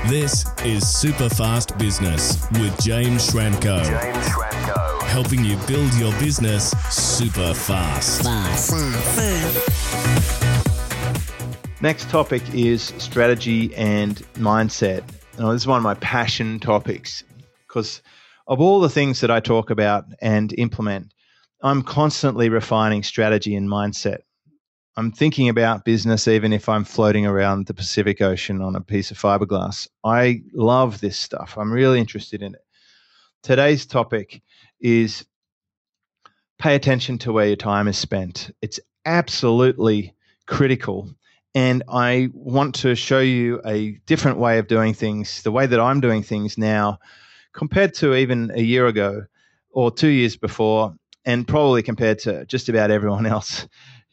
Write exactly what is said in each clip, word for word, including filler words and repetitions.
This is Superfast Business with James Schramko. James Schramko. Helping you build your business super fast. Fast. Next topic is strategy and mindset. Now, this is one of my passion topics because of all the things that I talk about and implement, I'm constantly refining strategy and mindset. I'm thinking about business even if I'm floating around the Pacific Ocean on a piece of fiberglass. I love this stuff. I'm really interested in it. Today's topic is pay attention to where your time is spent. It's absolutely critical. And I want to show you a different way of doing things, the way that I'm doing things now compared to even a year ago or two years before, and probably compared to just about everyone else.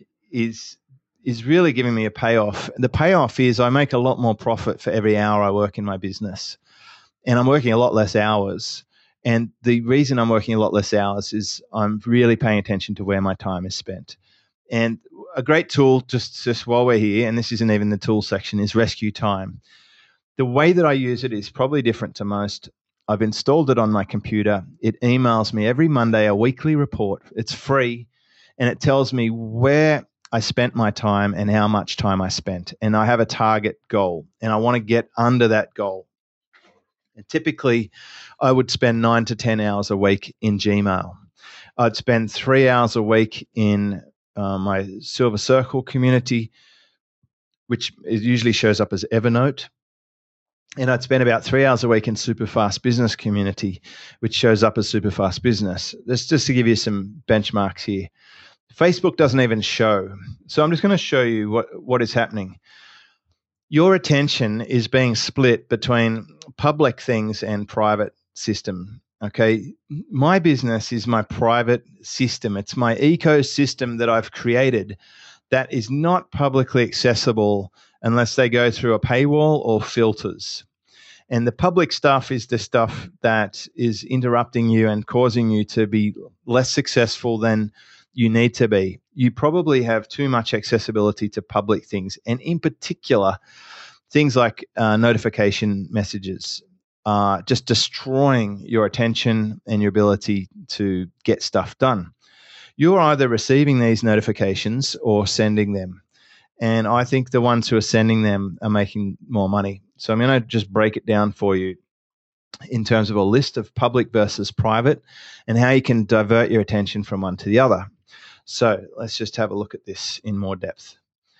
is is really giving me a payoff. The payoff is I make a lot more profit for every hour I work in my business. And I'm working a lot less hours. And the reason I'm working a lot less hours is I'm really paying attention to where my time is spent. And a great tool, just, just while we're here, and this isn't even the tool section, is Rescue Time. The way that I use it is probably different to most. I've installed it on my computer. It emails me every Monday a weekly report. It's free, and it tells me where I spent my time and how much time I spent. And I have a target goal, and I want to get under that goal. And typically, I would spend nine to ten hours a week in Gmail. I'd spend three hours a week in uh, my Silver Circle community, which is, usually shows up as Evernote. And I'd spend about three hours a week in Superfast Business community, which shows up as Superfast Business. This just to give you some benchmarks here. Facebook doesn't even show. So I'm just going to show you what, what is happening. Your attention is being split between public things and private system. Okay. My business is my private system. It's my ecosystem that I've created that is not publicly accessible unless they go through a paywall or filters. And the public stuff is the stuff that is interrupting you and causing you to be less successful than you need to be. You probably have too much accessibility to public things, and in particular, things like uh, notification messages are just destroying your attention and your ability to get stuff done. You're either receiving these notifications or sending them. And I think the ones who are sending them are making more money. So I'm going to just break it down for you in terms of a list of public versus private and how you can divert your attention from one to the other. So let's just have a look at this in more depth.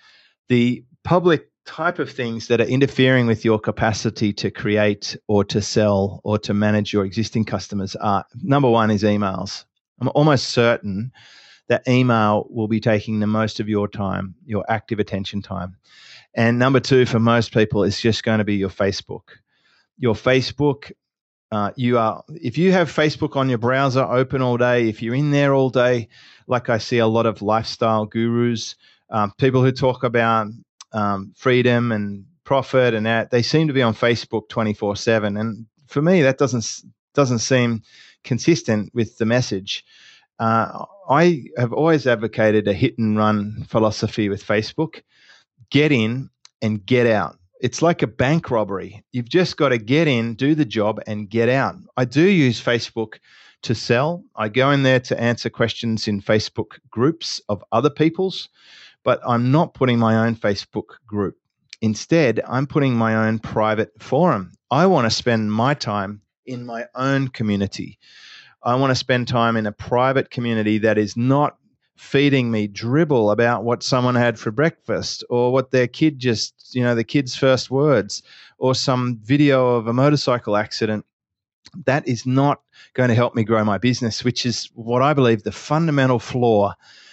The public type of things that are interfering with your capacity to create or to sell or to manage your existing customers are, number one is emails. I'm almost certain that email will be taking the most of your time, your active attention time. And number two, for most people, is just going to be your Facebook. Your Facebook, uh, you are, if you have Facebook on your browser open all day, if you're in there all day, like I see a lot of lifestyle gurus, um, people who talk about um, freedom and profit and that, they seem to be on Facebook twenty-four seven. And for me, that doesn't doesn't seem consistent with the message. Uh, I have always advocated a hit and run philosophy with Facebook. Get in and get out. It's like a bank robbery. You've just got to get in, do the job, and get out. I do use Facebook to sell. I go in there to answer questions in Facebook groups of other people's, but I'm not putting my own Facebook group. Instead, I'm putting my own private forum. I want to spend my time in my own community. I want to spend time in a private community that is not feeding me dribble about what someone had for breakfast or what their kid just, you know, the kid's first words or some video of a motorcycle accident. That is not going to help me grow my business, which is what I believe the fundamental flaw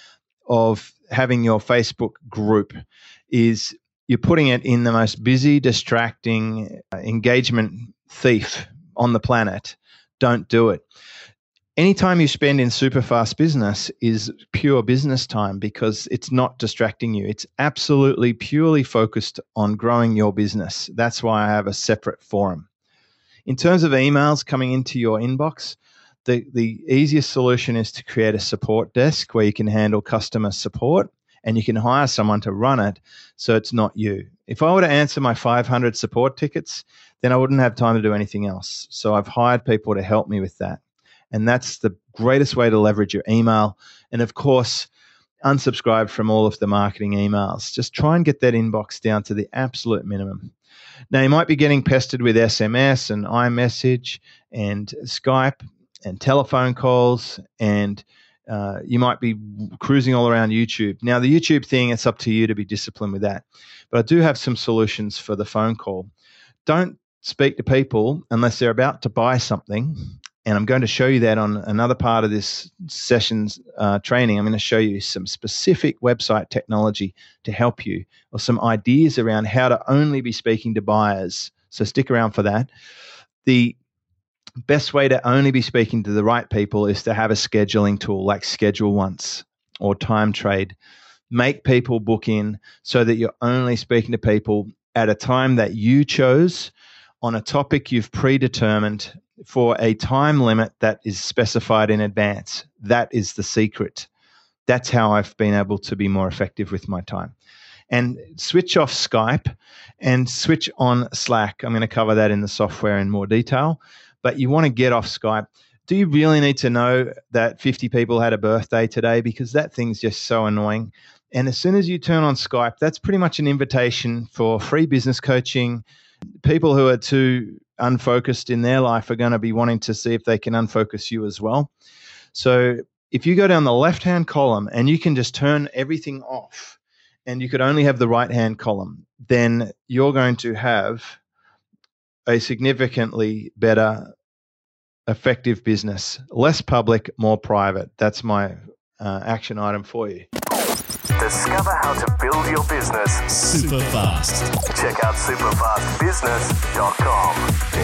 of having your Facebook group is. You're putting it in the most busy, distracting uh, engagement thief on the planet. Don't do it. Any time you spend in Superfast Business is pure business time because it's not distracting you. It's absolutely purely focused on growing your business. That's why I have a separate forum. In terms of emails coming into your inbox, the, the easiest solution is to create a support desk where you can handle customer support and you can hire someone to run it so it's not you. If I were to answer my five hundred support tickets, then I wouldn't have time to do anything else. So I've hired people to help me with that. And that's the greatest way to leverage your email. And of course, unsubscribe from all of the marketing emails. Just try and get that inbox down to the absolute minimum. Now, you might be getting pestered with S M S and iMessage and Skype and telephone calls, and uh, you might be cruising all around YouTube. Now, the YouTube thing, it's up to you to be disciplined with that. But I do have some solutions for the phone call. Don't speak to people unless they're about to buy something. And I'm going to show you that on another part of this session's uh, training. I'm going to show you some specific website technology to help you, or some ideas around how to only be speaking to buyers. So stick around for that. The best way to only be speaking to the right people is to have a scheduling tool like Schedule Once or Time Trade. Make people book in so that you're only speaking to people at a time that you chose on a topic you've predetermined for a time limit that is specified in advance. That is the secret. That's how I've been able to be more effective with my time. And switch off Skype and switch on Slack. I'm going to cover that in the software in more detail, but you want to get off Skype. Do you really need to know that fifty people had a birthday today? Because that thing's just so annoying. And as soon as you turn on Skype, that's pretty much an invitation for free business coaching. People who are too unfocused in their life are going to be wanting to see if they can unfocus you as well. So if you go down the left-hand column and you can just turn everything off and you could only have the right-hand column, then you're going to have a significantly better, effective business. Less public, more private. That's my uh, action item for you. Discover how to build your business super fast. Check out super fast business dot com.